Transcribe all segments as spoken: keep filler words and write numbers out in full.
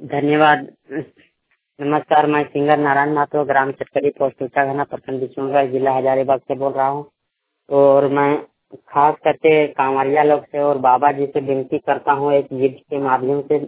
धन्यवाद। नमस्कार, मैं सिंगर नारायण माथुर, ग्राम चटकरी, पोस्ट ऊंचाघना, प्रखंड बिशनगढ़, जिला हजारीबाग से बोल रहा हूँ। और मैं खास करके कांवरिया लोग से और बाबा जी से विनती करता हूँ एक गीत के माध्यम से।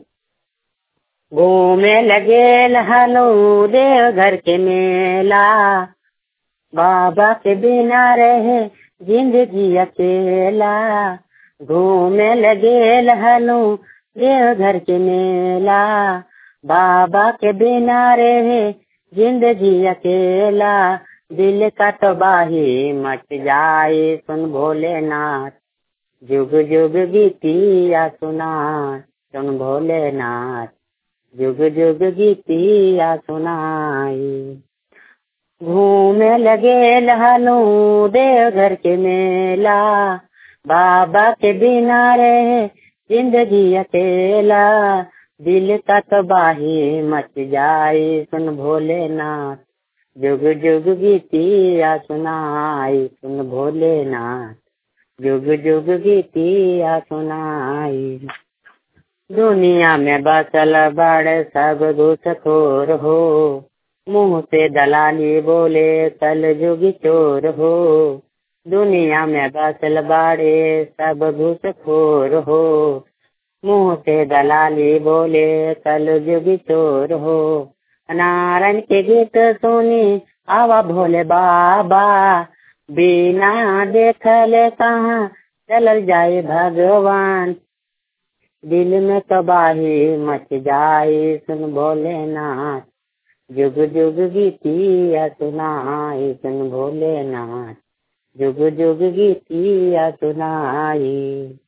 घूमे लगे हलो देवघर के मेला, बाबा के बिना रहे जिंदगी अकेला। घूमे लगे हलो देवघर के मेला, बाबा के बिना रहे जिंदगी अकेला। दिल का तबाही मच जाए सुन भोलेनाथ, जुग जुग गीतिया सुनाए सुन भोलेनाथ, जुग जुग गीतिया सुनाई। घूमे लगे लहलू देवघर के मेला, बाबा के बिना रहे जिंदगी अकेला। दिल का तबाही मच जाए सुन भोलेनाथ, जुग जुग गीतिया सुनाई सुन भोलेनाथ, जुग जुग गीतिया सुनाई। दुनिया में बसल बड़ सब घूसखोर हो, मुंह से दलाली बोले कल जुग चोर हो। दुनिया में बसल बड़े सब घूसखोर हो, मुंह से दलाली बोले कल जुग चोर हो। नारायण के गीत सुनी आवा भोले बाबा, बिना देखले कहाँ चल जाए भगवान। दिल में तबाही मच जाए सुन भोलेनाथ, जुग जुग गीतिया सुनाई सुन भोलेनाथ, जुग जुग गीतिया सुनाई।